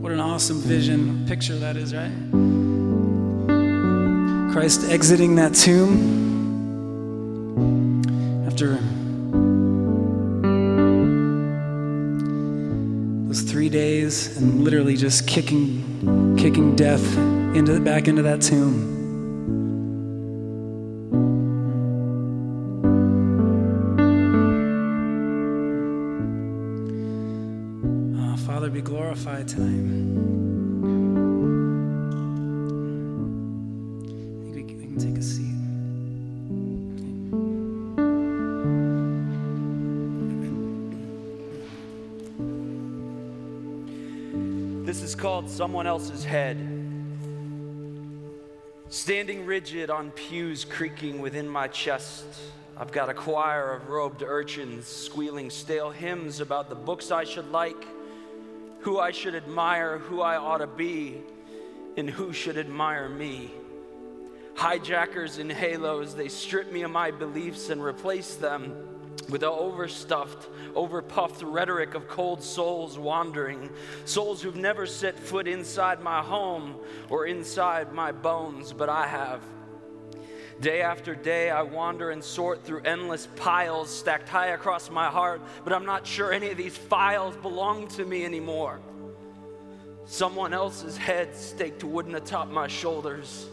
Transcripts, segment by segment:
What an awesome vision, picture that is, right? Christ exiting that tomb after those 3 days and literally just kicking death back into that tomb. Father, be glorified tonight. I think we can take a seat. This is called Someone Else's Head. Standing rigid on pews creaking within my chest, I've got a choir of robed urchins squealing stale hymns about the books I should like, who I should admire, who I ought to be, and who should admire me. Hijackers in halos, they strip me of my beliefs and replace them with the overstuffed, overpuffed rhetoric of cold souls wandering, souls who've never set foot inside my home or inside my bones, but I have. Day after day, I wander and sort through endless piles stacked high across my heart, but I'm not sure any of these files belong to me anymore. Someone else's head staked wooden atop my shoulders.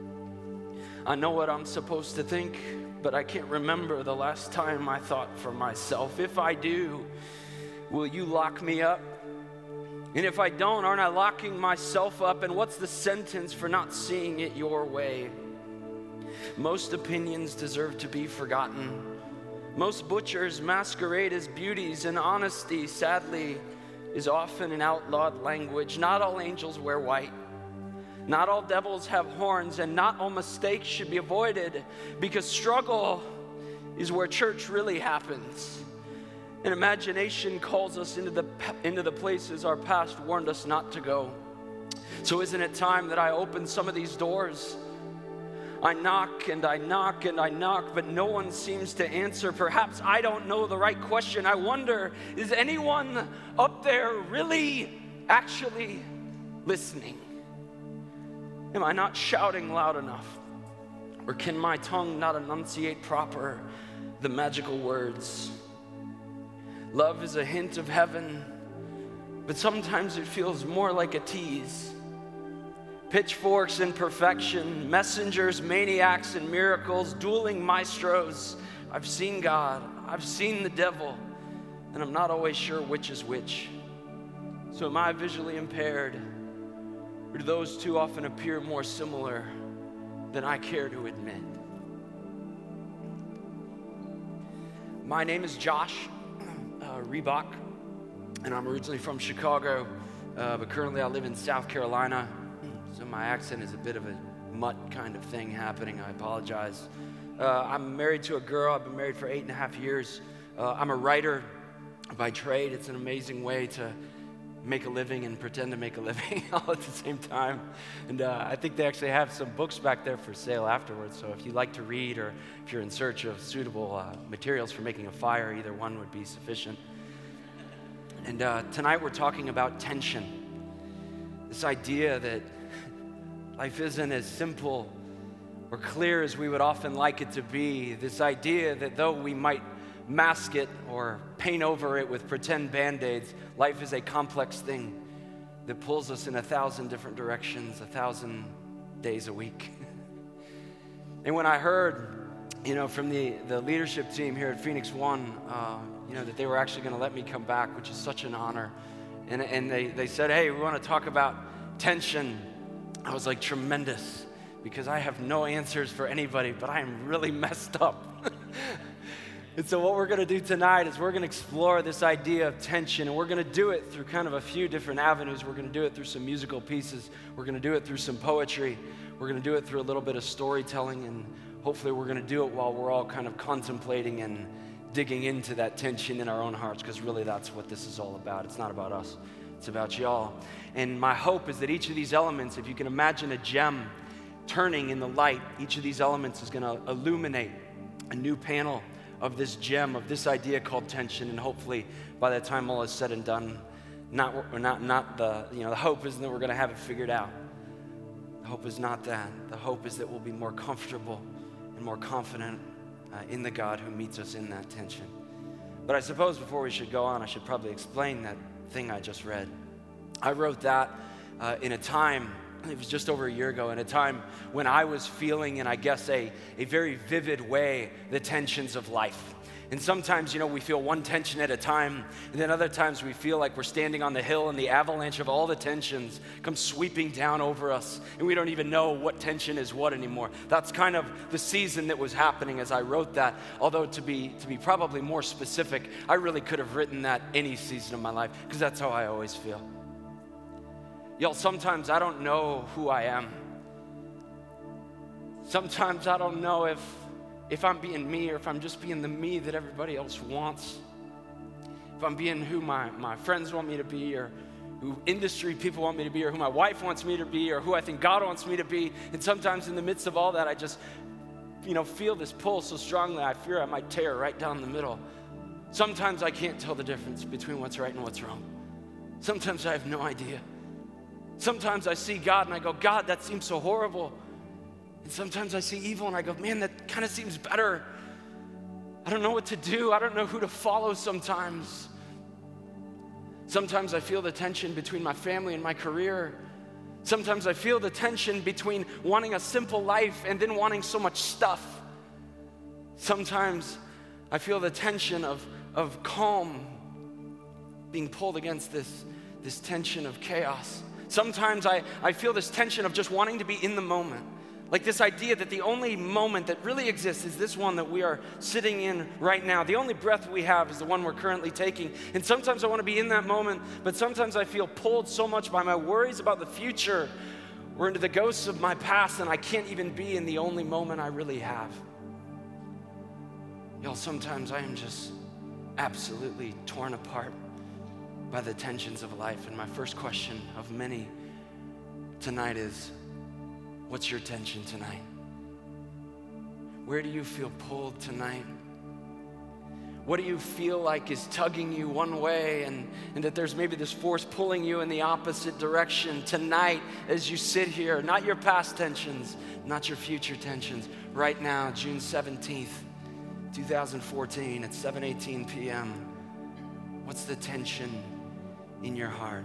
I know what I'm supposed to think, but I can't remember the last time I thought for myself. If I do, will you lock me up? And if I don't, aren't I locking myself up? And what's the sentence for not seeing it your way? Most opinions deserve to be forgotten. Most butchers masquerade as beauties, and honesty, sadly, is often an outlawed language. Not all angels wear white. Not all devils have horns, and not all mistakes should be avoided, because struggle is where church really happens. And imagination calls us into the places our past warned us not to go. So isn't it time that I open some of these doors? I knock and I knock and I knock, but no one seems to answer. Perhaps I don't know the right question. I wonder, is anyone up there really actually listening? Am I not shouting loud enough? Or can my tongue not enunciate proper the magical words? Love is a hint of heaven, but sometimes it feels more like a tease. Pitchforks and perfection, messengers, maniacs, and miracles, dueling maestros. I've seen God, I've seen the devil, and I'm not always sure which is which. So am I visually impaired, or do those two often appear more similar than I care to admit? My name is Josh Reebok, and I'm originally from Chicago, but currently I live in South Carolina. So my accent is a bit of a mutt kind of thing happening. I apologize. I'm married to a girl. I've been married for 8.5 years. I'm a writer by trade. It's an amazing way to make a living and pretend to make a living all at the same time. And I think they actually have some books back there for sale afterwards. So if you like to read, or if you're in search of suitable materials for making a fire, either one would be sufficient. And tonight we're talking about tension. This idea that life isn't as simple or clear as we would often like it to be. This idea that though we might mask it or paint over it with pretend Band-Aids, life is a complex thing that pulls us in 1,000 different directions, 1,000 days a week. And when I heard, from the leadership team here at Phoenix One, that they were actually going to let me come back, which is such an honor, and they said, hey, we want to talk about tension. I was like, tremendous, because I have no answers for anybody, but I am really messed up. And so what we're going to do tonight is we're going to explore this idea of tension, and we're going to do it through kind of a few different avenues. We're going to do it through some musical pieces. We're going to do it through some poetry. We're going to do it through a little bit of storytelling, and hopefully we're going to do it while we're all kind of contemplating and digging into that tension in our own hearts, because really that's what this is all about. It's not about us. It's about y'all. And my hope is that each of these elements, if you can imagine a gem turning in the light, each of these elements is going to illuminate a new panel of this gem, of this idea called tension. And hopefully by the time all is said and done, The hope isn't that we're going to have it figured out. The hope is not that. The hope is that we'll be more comfortable and more confident in the God who meets us in that tension. But I suppose before we should go on, I should probably explain that thing I just read. I wrote that in a time, it was just over a year ago, in a time when I was feeling in, I guess, a very vivid way, the tensions of life. And sometimes, we feel one tension at a time, and then other times we feel like we're standing on the hill and the avalanche of all the tensions comes sweeping down over us, and we don't even know what tension is what anymore. That's kind of the season that was happening as I wrote that, although to be probably more specific, I really could have written that any season of my life, because that's how I always feel. Y'all, sometimes I don't know who I am. Sometimes I don't know if I'm being me or if I'm just being the me that everybody else wants. If I'm being who my friends want me to be, or who industry people want me to be, or who my wife wants me to be, or who I think God wants me to be. And sometimes in the midst of all that, I just, feel this pull so strongly, I fear I might tear right down the middle. Sometimes I can't tell the difference between what's right and what's wrong. Sometimes I have no idea. Sometimes I see God and I go, God, that seems so horrible. And sometimes I see evil and I go, man, that kind of seems better. I don't know what to do. I don't know who to follow sometimes. Sometimes I feel the tension between my family and my career. Sometimes I feel the tension between wanting a simple life and then wanting so much stuff. Sometimes I feel the tension of calm being pulled against this tension of chaos. Sometimes I feel this tension of just wanting to be in the moment. Like this idea that the only moment that really exists is this one that we are sitting in right now. The only breath we have is the one we're currently taking. And sometimes I want to be in that moment, but sometimes I feel pulled so much by my worries about the future or into the ghosts of my past, and I can't even be in the only moment I really have. Y'all, sometimes I am just absolutely torn apart by the tensions of life. And my first question of many tonight is, what's your tension tonight? Where do you feel pulled tonight? What do you feel like is tugging you one way and that there's maybe this force pulling you in the opposite direction tonight as you sit here? Not your past tensions, not your future tensions. Right now, June 17th, 2014 at 7:18 p.m. What's the tension in your heart?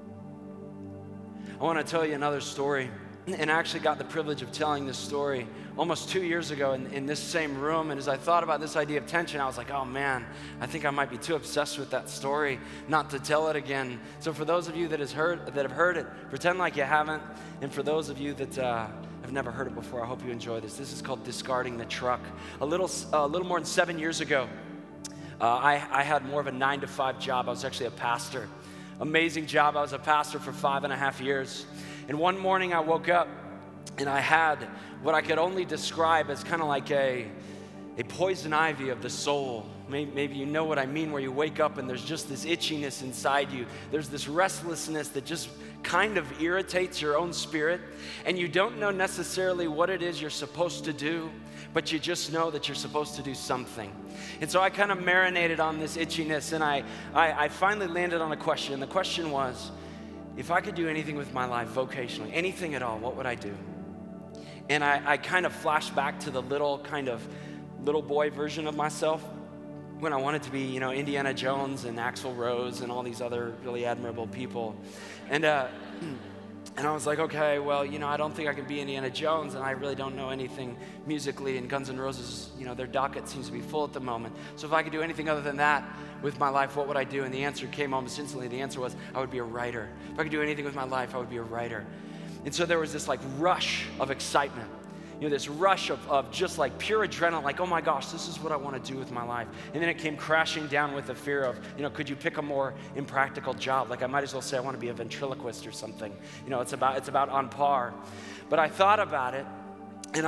I want to tell you another story. And I actually got the privilege of telling this story almost 2 years ago in this same room. And as I thought about this idea of tension, I was like, oh man, I think I might be too obsessed with that story not to tell it again. So for those of you that have heard it, pretend like you haven't. And for those of you that have never heard it before, I hope you enjoy this. This is called Discarding the Truck. A little more than 7 years ago, I had more of a 9-to-5 job. I was actually a pastor. Amazing job. I was a pastor for 5.5 years. And one morning I woke up and I had what I could only describe as kind of like a poison ivy of the soul. Maybe you know what I mean, where you wake up and there's just this itchiness inside you. There's this restlessness that just kind of irritates your own spirit. And you don't know necessarily what it is you're supposed to do, but you just know that you're supposed to do something. And so I kind of marinated on this itchiness, and I finally landed on a question. And the question was, if I could do anything with my life vocationally, anything at all, what would I do? And I kind of flashed back to the little boy version of myself when I wanted to be, Indiana Jones and Axl Rose and all these other really admirable people. And I was like, okay, well, I don't think I can be Indiana Jones, and I really don't know anything musically, and Guns N' Roses, their docket seems to be full at the moment. So if I could do anything other than that with my life, what would I do? And the answer came almost instantly. The answer was, I would be a writer. If I could do anything with my life, I would be a writer. And so there was this rush of excitement, this rush of just pure adrenaline, oh my gosh, this is what I want to do with my life. And then it came crashing down with the fear of, could you pick a more impractical job? I might as well say I want to be a ventriloquist or something. It's about on par. But I thought about it, and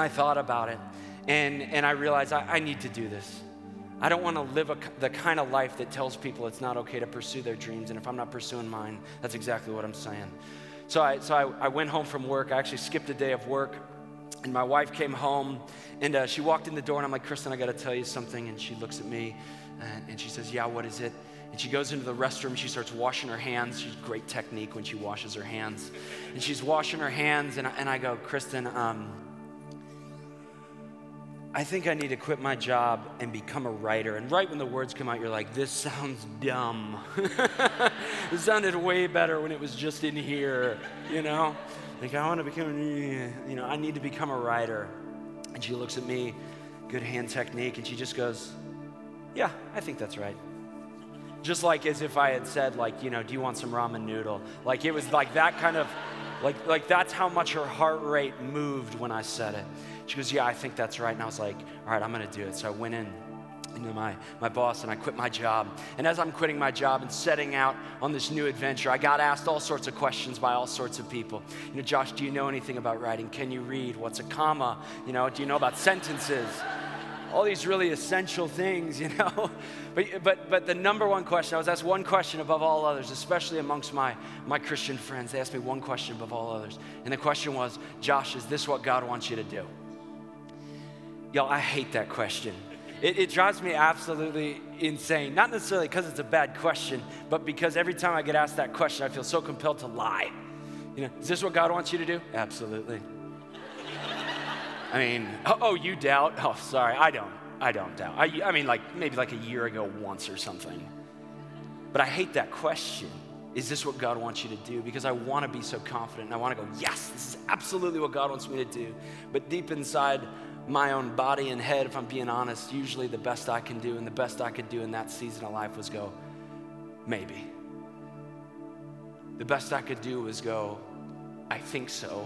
I realized I need to do this. I don't want to live the kind of life that tells people it's not okay to pursue their dreams. And if I'm not pursuing mine, that's exactly what I'm saying. So I went home from work. I actually skipped a day of work. And my wife came home, and she walked in the door, and I'm like, Kristen, I got to tell you something. And she looks at me, and she says, yeah, what is it? And she goes into the restroom, she starts washing her hands. She's great technique when she washes her hands. And she's washing her hands, and I go, Kristen, I think I need to quit my job and become a writer. And right when the words come out, you're like, this sounds dumb. It sounded way better when it was just in here, you know? Like, I want to become, I need to become a writer. And she looks at me, good hand technique, and she just goes, yeah, I think that's right. Just like as if I had said, like, do you want some ramen noodle? Like, it was like that kind of, like that's how much her heart rate moved when I said it. She goes, yeah, I think that's right. And I was like, all right, I'm going to do it. So I went into my boss, and I quit my job. And as I'm quitting my job and setting out on this new adventure, I got asked all sorts of questions by all sorts of people. Josh, do you know anything about writing? Can you read? What's a comma? Do you know about sentences? All these really essential things, But the number one question, I was asked one question above all others, especially amongst my Christian friends. They asked me one question above all others. And the question was, Josh, is this what God wants you to do? Y'all, I hate that question. It drives me absolutely insane. Not necessarily because it's a bad question, but because every time I get asked that question, I feel so compelled to lie. Is this what God wants you to do? Absolutely. I mean, you doubt? Oh, sorry, I don't doubt. I mean, maybe a year ago once or something. But I hate that question. Is this what God wants you to do? Because I want to be so confident, and I want to go, yes, this is absolutely what God wants me to do. But deep inside my own body and head, if I'm being honest, usually the best I can do, and the best I could do in that season of life was go, maybe. The best I could do was go, I think so.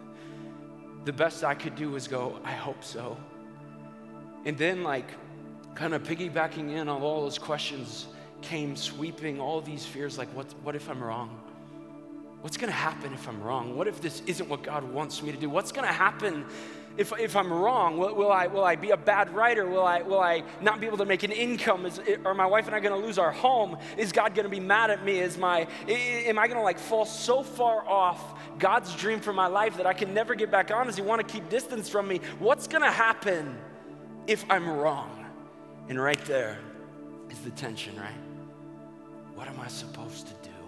The best I could do was go, I hope so. And then kind of piggybacking in on all those questions came sweeping all these fears, like what if I'm wrong? What's gonna happen if I'm wrong? What if this isn't what God wants me to do? What's gonna happen if I'm wrong? Will I be a bad writer? Will I not be able to make an income? Are my wife and I gonna lose our home? Is God gonna be mad at me? Am I gonna fall so far off God's dream for my life that I can never get back on? Does he want to keep distance from me? What's gonna happen if I'm wrong? And right there is the tension, right? What am I supposed to do?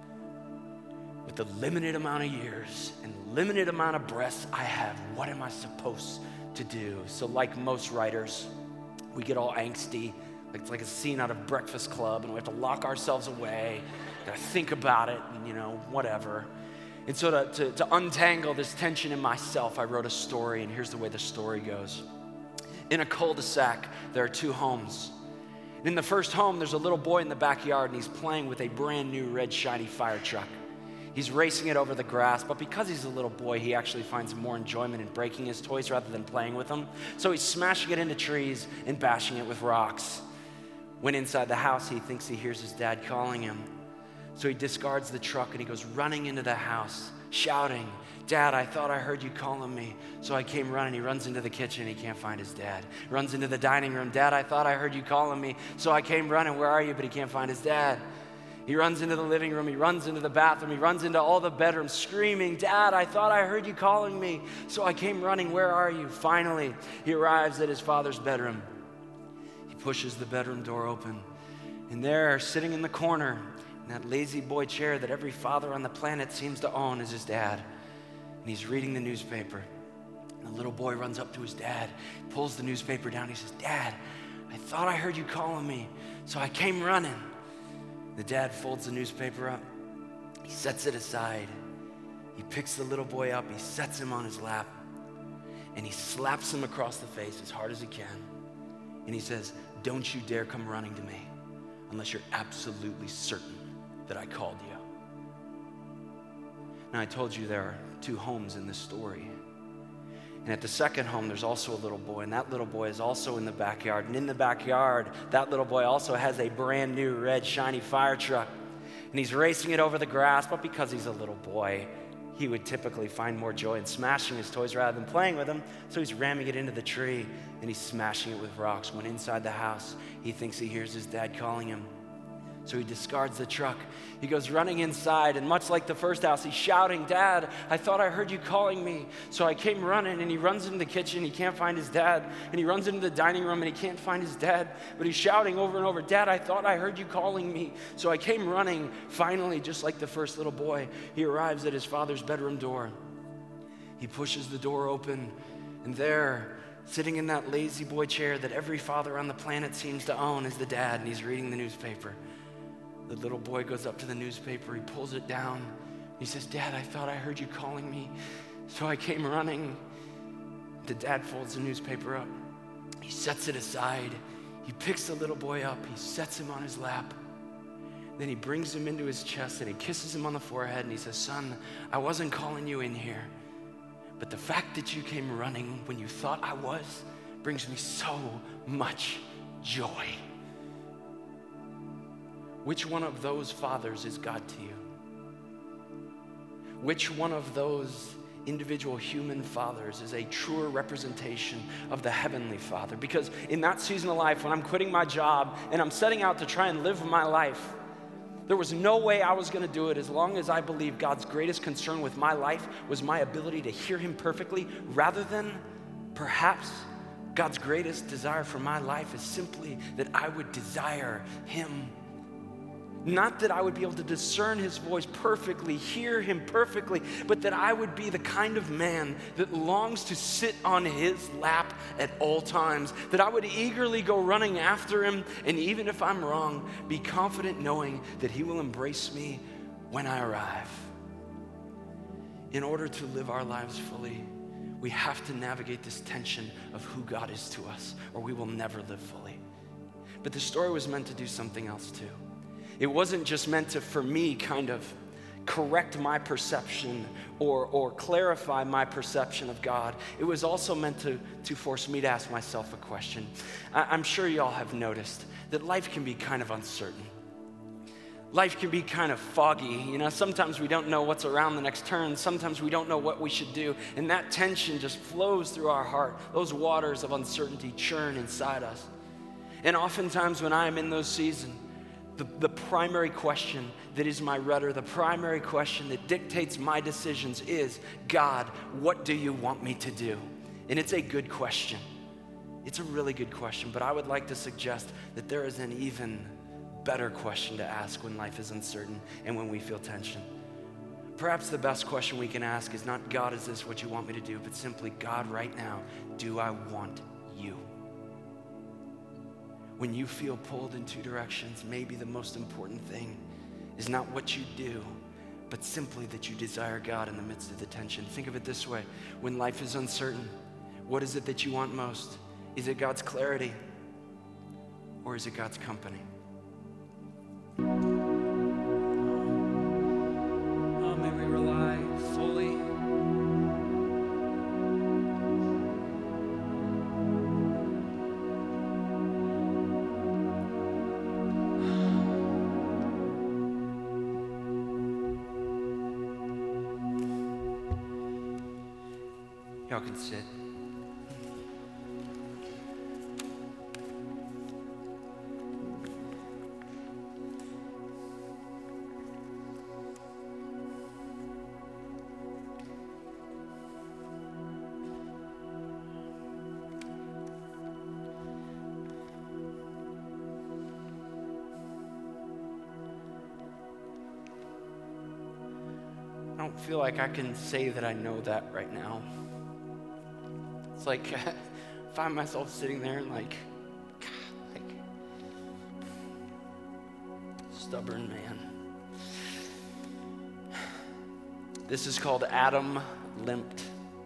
With the limited amount of years and limited amount of breaths I have, what am I supposed to do? So like most writers, we get all angsty. It's like a scene out of Breakfast Club, and we have to lock ourselves away, gotta think about it, and whatever. And so to untangle this tension in myself, I wrote a story, and here's the way the story goes. In a cul-de-sac, there are two homes. And in the first home, there's a little boy in the backyard, and he's playing with a brand new red shiny fire truck. He's racing it over the grass, but because he's a little boy, he actually finds more enjoyment in breaking his toys rather than playing with them. So he's smashing it into trees and bashing it with rocks. When inside the house, he thinks he hears his dad calling him. So he discards the truck and he goes running into the house, shouting, Dad, I thought I heard you calling me. So I came running. He runs into the kitchen. He can't find his dad. Runs into the dining room. Dad, I thought I heard you calling me. So I came running. Where are you? But he can't find his dad. He runs into the living room. He runs into the bathroom. He runs into all the bedrooms screaming, Dad, I thought I heard you calling me. So I came running. Where are you? Finally, he arrives at his father's bedroom. He pushes the bedroom door open. And there, sitting in the corner, in that lazy boy chair that every father on the planet seems to own, is his dad. And he's reading the newspaper. And the little boy runs up to his dad, pulls the newspaper down. He says, Dad, I thought I heard you calling me, so I came running. The dad folds the newspaper up. He sets it aside. He picks the little boy up. He sets him on his lap. And he slaps him across the face as hard as he can. And he says, don't you dare come running to me unless you're absolutely certain that I called you. Now, I told you there are two homes in this story. And at the second home, there's also a little boy, and that little boy is also in the backyard. And in the backyard, that little boy also has a brand new red shiny fire truck. And he's racing it over the grass, but because he's a little boy, he would typically find more joy in smashing his toys rather than playing with them. So he's ramming it into the tree, and he's smashing it with rocks. When inside the house, he thinks he hears his dad calling him. So he discards the truck. He goes running inside, and much like the first house, he's shouting, "Dad, I thought I heard you calling me." So I came running, and he runs into the kitchen. He can't find his dad. And he runs into the dining room, and he can't find his dad. But he's shouting over and over, "Dad, I thought I heard you calling me." So I came running. Finally, just like the first little boy, he arrives at his father's bedroom door. He pushes the door open, and there, sitting in that lazy boy chair that every father on the planet seems to own, is the dad, and he's reading the newspaper. The little boy goes up to the newspaper, he pulls it down. He says, "Dad, I thought I heard you calling me, so I came running." The dad folds the newspaper up. He sets it aside. He picks the little boy up. He sets him on his lap. Then he brings him into his chest and he kisses him on the forehead and he says, "Son, I wasn't calling you in here, but the fact that you came running when you thought I was brings me so much joy." Which one of those fathers is God to you? Which one of those individual human fathers is a truer representation of the Heavenly Father? Because in that season of life, when I'm quitting my job and I'm setting out to try and live my life, there was no way I was going to do it as long as I believed God's greatest concern with my life was my ability to hear him perfectly, rather than perhaps God's greatest desire for my life is simply that I would desire him. Not that I would be able to discern his voice perfectly, hear him perfectly, but that I would be the kind of man that longs to sit on his lap at all times, that I would eagerly go running after him, and even if I'm wrong, be confident knowing that he will embrace me when I arrive. In order to live our lives fully, we have to navigate this tension of who God is to us, or we will never live fully. But the story was meant to do something else too. It wasn't just meant to, for me, kind of correct my perception or clarify my perception of God. It was also meant to force me to ask myself a question. I'm sure y'all have noticed that life can be kind of uncertain. Life can be kind of foggy. You know, sometimes we don't know what's around the next turn. Sometimes we don't know what we should do. And that tension just flows through our heart. Those waters of uncertainty churn inside us. And oftentimes when I'm in those seasons, the primary question that is my rudder, the primary question that dictates my decisions is, "God, what do you want me to do?" And it's a good question. It's a really good question, but I would like to suggest that there is an even better question to ask when life is uncertain and when we feel tension. Perhaps the best question we can ask is not, "God, is this what you want me to do?" but simply, "God, right now, do I want you?" When you feel pulled in two directions, maybe the most important thing is not what you do, but simply that you desire God in the midst of the tension. Think of it this way. When life is uncertain, what is it that you want most? Is it God's clarity, or is it God's company? Oh, may we rely fully Y'all can sit. I don't feel like I can say that I know that right now. It's like I find myself sitting there and like stubborn man. This is called Adam Limped.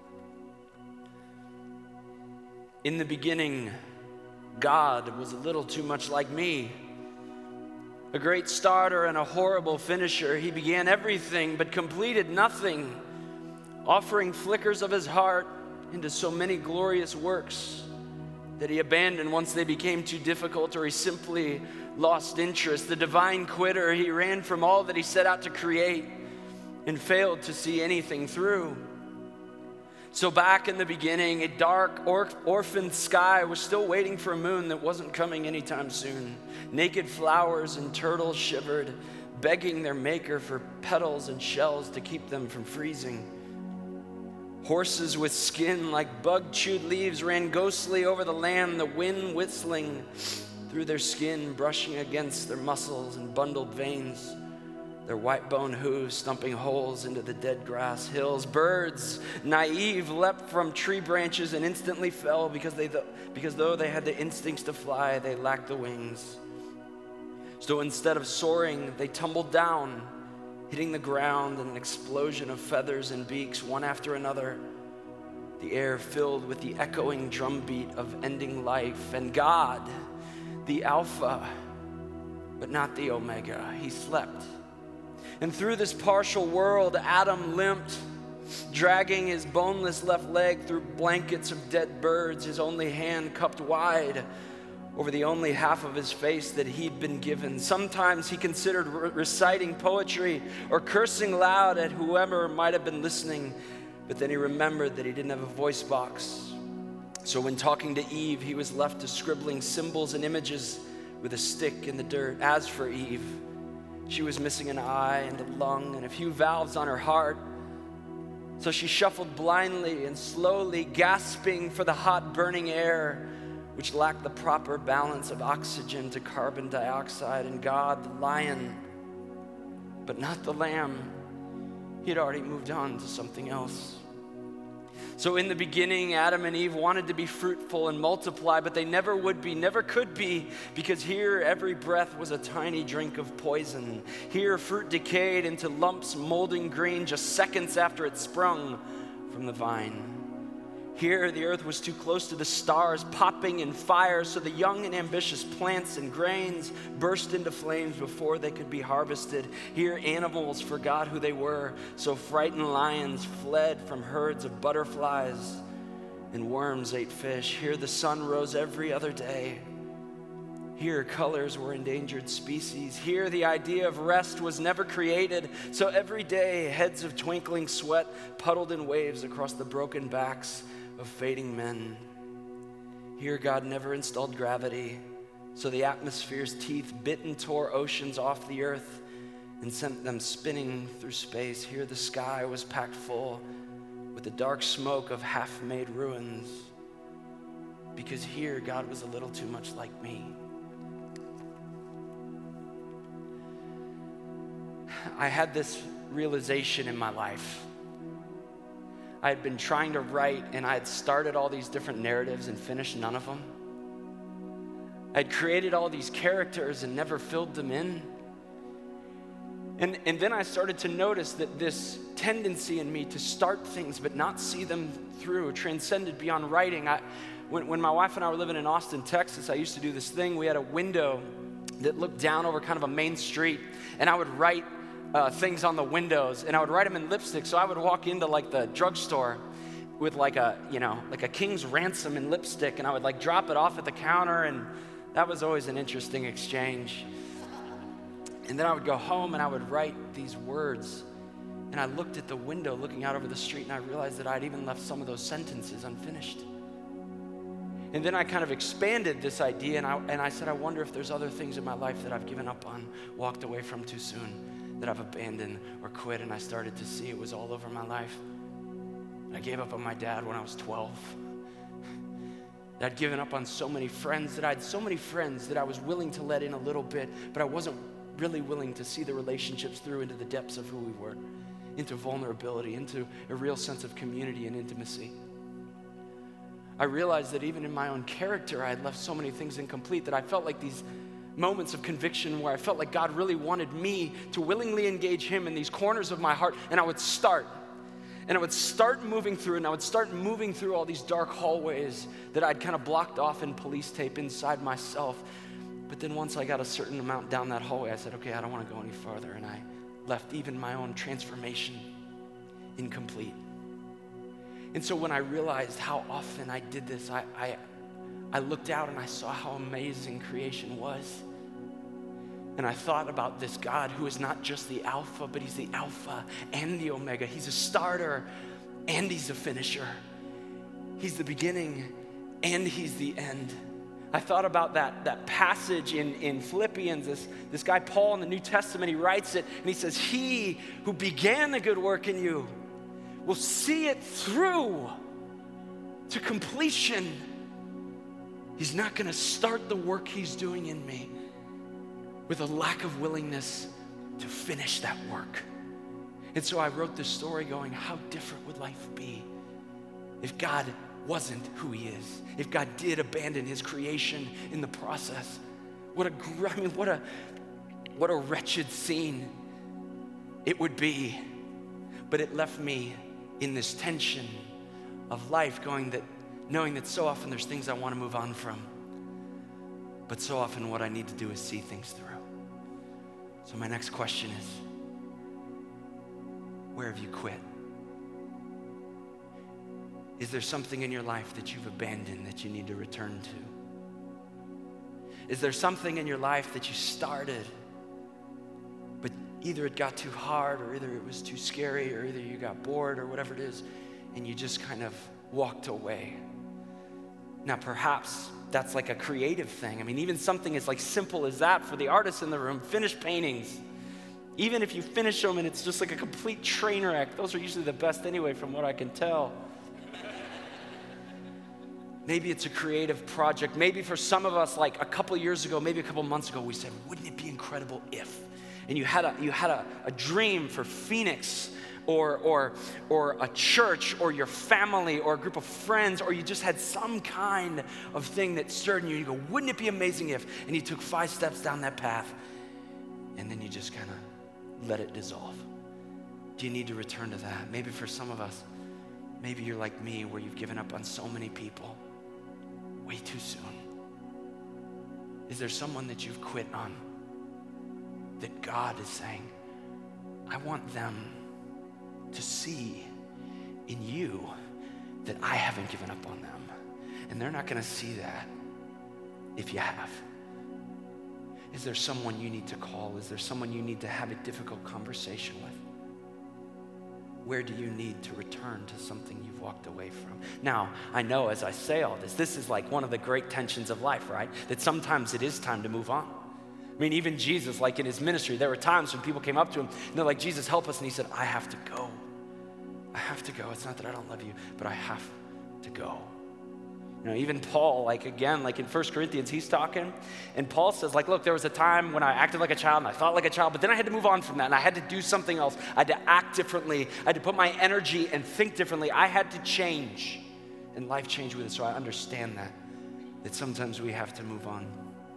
In the beginning, God was a little too much like me. A great starter and a horrible finisher. He began everything but completed nothing, offering flickers of his heart into so many glorious works that he abandoned once they became too difficult, or he simply lost interest. The divine quitter, he ran from all that he set out to create and failed to see anything through. So back in the beginning, a dark, orphaned sky was still waiting for a moon that wasn't coming anytime soon. Naked flowers and turtles shivered, begging their maker for petals and shells to keep them from freezing. Horses with skin like bug-chewed leaves ran ghostly over the land, the wind whistling through their skin, brushing against their muscles and bundled veins, their white-bone hooves stumping holes into the dead grass hills. Birds, naive, leapt from tree branches and instantly fell because though they had the instincts to fly, they lacked the wings. So instead of soaring, they tumbled down, hitting the ground in an explosion of feathers and beaks, one after another, the air filled with the echoing drumbeat of ending life. And God, the Alpha, but not the Omega, he slept. And through this partial world, Adam limped, dragging his boneless left leg through blankets of dead birds, his only hand cupped wide over the only half of his face that he'd been given. Sometimes he considered reciting poetry or cursing loud at whoever might have been listening, but then he remembered that he didn't have a voice box. So when talking to Eve, he was left to scribbling symbols and images with a stick in the dirt. As for Eve, she was missing an eye and a lung and a few valves on her heart. So she shuffled blindly and slowly, gasping for the hot, burning air, which lacked the proper balance of oxygen to carbon dioxide. And God, the lion, but not the lamb, he had already moved on to something else. So in the beginning, Adam and Eve wanted to be fruitful and multiply, but they never would be, never could be, because here every breath was a tiny drink of poison. Here fruit decayed into lumps molding green just seconds after it sprung from the vine. Here the earth was too close to the stars, popping in fire, so the young and ambitious plants and grains burst into flames before they could be harvested. Here animals forgot who they were, so frightened lions fled from herds of butterflies, and worms ate fish. Here the sun rose every other day. Here colors were endangered species. Here the idea of rest was never created, so every day heads of twinkling sweat puddled in waves across the broken backs of fading men. Here God never installed gravity, so the atmosphere's teeth bit and tore oceans off the earth and sent them spinning through space. Here the sky was packed full with the dark smoke of half-made ruins, because here God was a little too much like me. I had this realization in my life. I had been trying to write, and I had started all these different narratives and finished none of them. I had created all these characters and never filled them in. And then I started to notice that this tendency in me to start things but not see them through transcended beyond writing. When my wife and I were living in Austin, Texas, I used to do this thing. We had a window that looked down over kind of a main street, and I would write things on the windows, and I would write them in lipstick. So I would walk into like the drugstore with like a king's ransom in lipstick, and I would like drop it off at the counter, and that was always an interesting exchange. And then I would go home and I would write these words, and I looked at the window looking out over the street, and I realized that I'd even left some of those sentences unfinished. And then I kind of expanded this idea, and I said, I wonder if there's other things in my life that I've given up on, walked away from too soon, that I've abandoned or quit. And I started to see it was all over my life. I gave up on my dad when I was 12. I'd given up on so many friends, that I had so many friends that I was willing to let in a little bit, but I wasn't really willing to see the relationships through into the depths of who we were, into vulnerability, into a real sense of community and intimacy. I realized that even in my own character, I had left so many things incomplete, that I felt like these moments of conviction where I felt like God really wanted me to willingly engage him in these corners of my heart, and I would start moving through, and I would start moving through all these dark hallways that I'd kind of blocked off in police tape inside myself. But then once I got a certain amount down that hallway, I said, okay, I don't want to go any farther, and I left even my own transformation incomplete. And so when I realized how often I did this, I looked out and I saw how amazing creation was. And I thought about this God who is not just the Alpha, but he's the Alpha and the Omega. He's a starter and he's a finisher. He's the beginning and he's the end. I thought about that passage in Philippians, this guy Paul in the New Testament, he writes it and he says, he who began the good work in you will see it through to completion. He's not gonna start the work he's doing in me with a lack of willingness to finish that work. And so I wrote this story going, how different would life be if God wasn't who he is? If God did abandon his creation in the process? What a wretched scene it would be. But it left me in this tension of life knowing that so often there's things I want to move on from. But so often what I need to do is see things through. So my next question is, where have you quit? Is there something in your life that you've abandoned that you need to return to? Is there something in your life that you started, but either it got too hard, or either it was too scary, or either you got bored, or whatever it is, and you just kind of walked away? Now, perhaps that's like a creative thing. I mean, even something as like simple as that for the artists in the room, finished paintings. Even if you finish them and it's just like a complete train wreck, those are usually the best anyway, from what I can tell. Maybe it's a creative project. Maybe for some of us, like a couple years ago, maybe a couple months ago, we said, wouldn't it be incredible if? And you had a dream for Phoenix, or a church, or your family, or a group of friends, or you just had some kind of thing that stirred in you. You go, wouldn't it be amazing if? And you took 5 steps down that path, and then you just kind of let it dissolve. Do you need to return to that? Maybe for some of us, maybe you're like me, where you've given up on so many people way too soon. Is there someone that you've quit on that God is saying, I want them to see in you that I haven't given up on them? And they're not gonna see that if you have. Is there someone you need to call? Is there someone you need to have a difficult conversation with? Where do you need to return to something you've walked away from? Now, I know as I say all this is like one of the great tensions of life, right? That sometimes it is time to move on. I mean, even Jesus, like in his ministry, there were times when people came up to him and they're like, Jesus, help us. And he said, I have to go. I have to go. It's not that I don't love you, but I have to go. You know, even Paul, like again, like in 1 Corinthians, he's talking, and Paul says, like, look, there was a time when I acted like a child and I thought like a child, but then I had to move on from that and I had to do something else. I had to act differently. I had to put my energy and think differently. I had to change, and life changed with it. So I understand that sometimes we have to move on.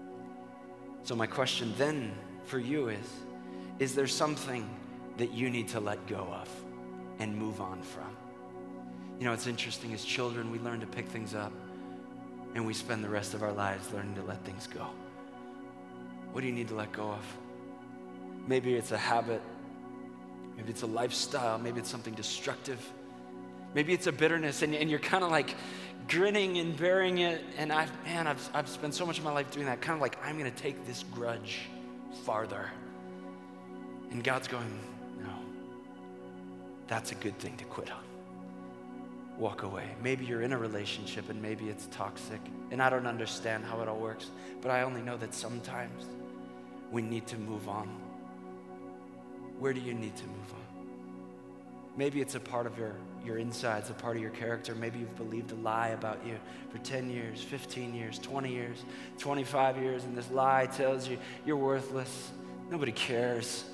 So my question then for you is there something that you need to let go of and move on from? You know, it's interesting, as children, we learn to pick things up, and we spend the rest of our lives learning to let things go. What do you need to let go of? Maybe it's a habit. Maybe it's a lifestyle. Maybe it's something destructive. Maybe it's a bitterness, and you're kind of like grinning and bearing it. And I've spent so much of my life doing that. Kind of like, I'm going to take this grudge farther. And God's going, no, that's a good thing to quit on. Walk away. Maybe you're in a relationship and maybe it's toxic, and I don't understand how it all works, but I only know that sometimes we need to move on. Where do you need to move on? Maybe it's a part of your insides, a part of your character. Maybe you've believed a lie about you for 10 years, 15 years, 20 years, 25 years, and this lie tells you you're worthless. Nobody cares.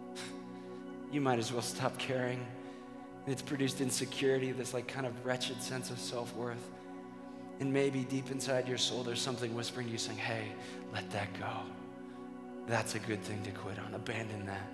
You might as well stop caring. It's produced insecurity, this like kind of wretched sense of self-worth. And maybe deep inside your soul, there's something whispering to you saying, hey, let that go. That's a good thing to quit on. Abandon that.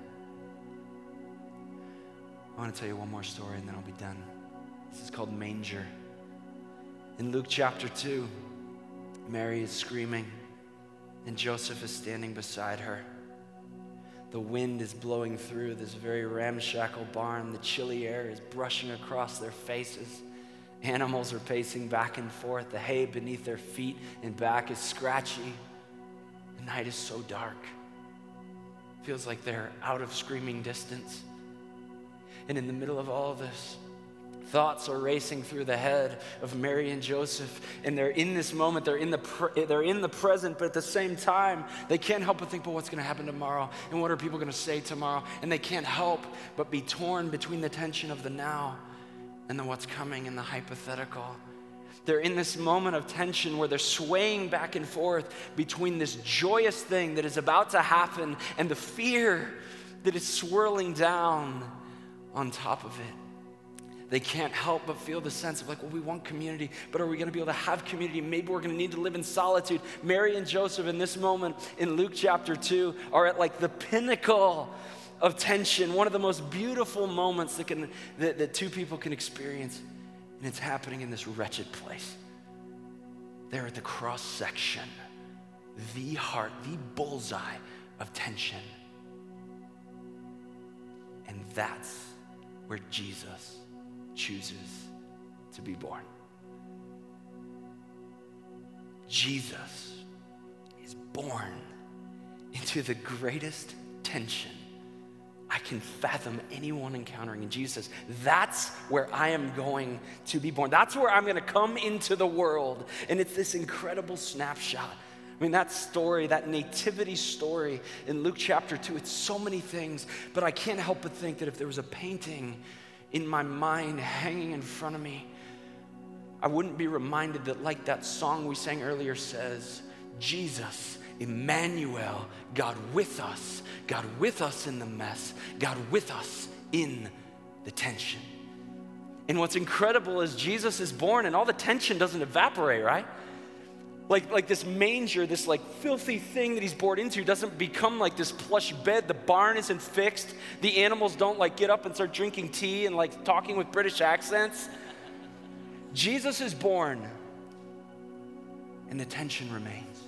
I want to tell you one more story and then I'll be done. This is called Manger. In Luke chapter 2, Mary is screaming and Joseph is standing beside her. The wind is blowing through this very ramshackle barn. The chilly air is brushing across their faces. Animals are pacing back and forth. The hay beneath their feet and back is scratchy. The night is so dark. Feels like they're out of screaming distance. And in the middle of all of this, Thoughts are racing through the head of Mary and Joseph, and they're in this moment, they're in the present, but at the same time, they can't help but think, but what's gonna happen tomorrow? And what are people gonna say tomorrow? And they can't help but be torn between the tension of the now and the what's coming and the hypothetical. They're in this moment of tension where they're swaying back and forth between this joyous thing that is about to happen and the fear that is swirling down on top of it. They can't help but feel the sense of like, well, we want community, but are we gonna be able to have community? Maybe we're gonna need to live in solitude. Mary and Joseph in this moment in Luke chapter 2 are at like the pinnacle of tension, one of the most beautiful moments that two people can experience. And it's happening in this wretched place. They're at the cross section, the heart, the bullseye of tension. And that's where Jesus chooses to be born. Jesus is born into the greatest tension I can fathom anyone encountering. And Jesus says, that's where I am going to be born. That's where I'm gonna come into the world. And it's this incredible snapshot. I mean, that story, that nativity story in Luke chapter 2, it's so many things, but I can't help but think that if there was a painting in my mind hanging in front of me, I wouldn't be reminded that, like that song we sang earlier says, Jesus, Emmanuel, God with us in the mess, God with us in the tension. And what's incredible is Jesus is born and all the tension doesn't evaporate, right? Like this manger, this like filthy thing that he's born into doesn't become like this plush bed. The barn isn't fixed. The animals don't like get up and start drinking tea and like talking with British accents. Jesus is born and the tension remains.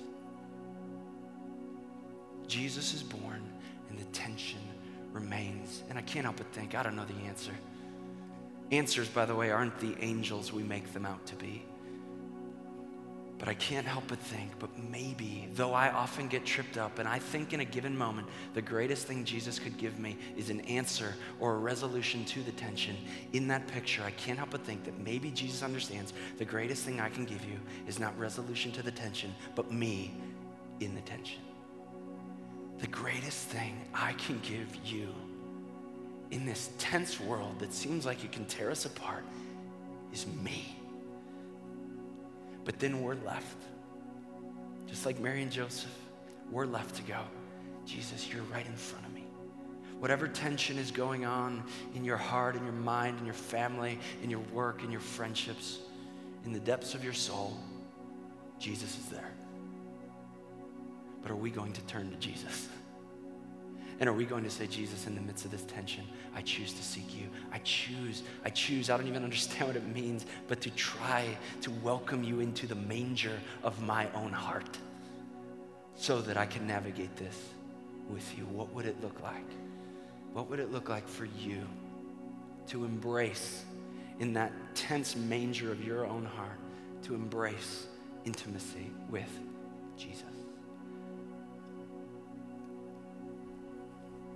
Jesus is born and the tension remains. And I can't help but think, I don't know the answer. Answers, by the way, aren't the angels we make them out to be. But I can't help but think, but maybe, though I often get tripped up, and I think in a given moment, the greatest thing Jesus could give me is an answer or a resolution to the tension. In that picture, I can't help but think that maybe Jesus understands the greatest thing I can give you is not resolution to the tension, but me in the tension. The greatest thing I can give you in this tense world that seems like it can tear us apart is me. But then we're left, just like Mary and Joseph, we're left to go, Jesus, you're right in front of me. Whatever tension is going on in your heart, in your mind, in your family, in your work, in your friendships, in the depths of your soul, Jesus is there. But are we going to turn to Jesus? And are we going to say, Jesus, in the midst of this tension, I choose to seek you. I choose, I don't even understand what it means, but to try to welcome you into the manger of my own heart so that I can navigate this with you. What would it look like? What would it look like for you to embrace in that tense manger of your own heart, to embrace intimacy with Jesus?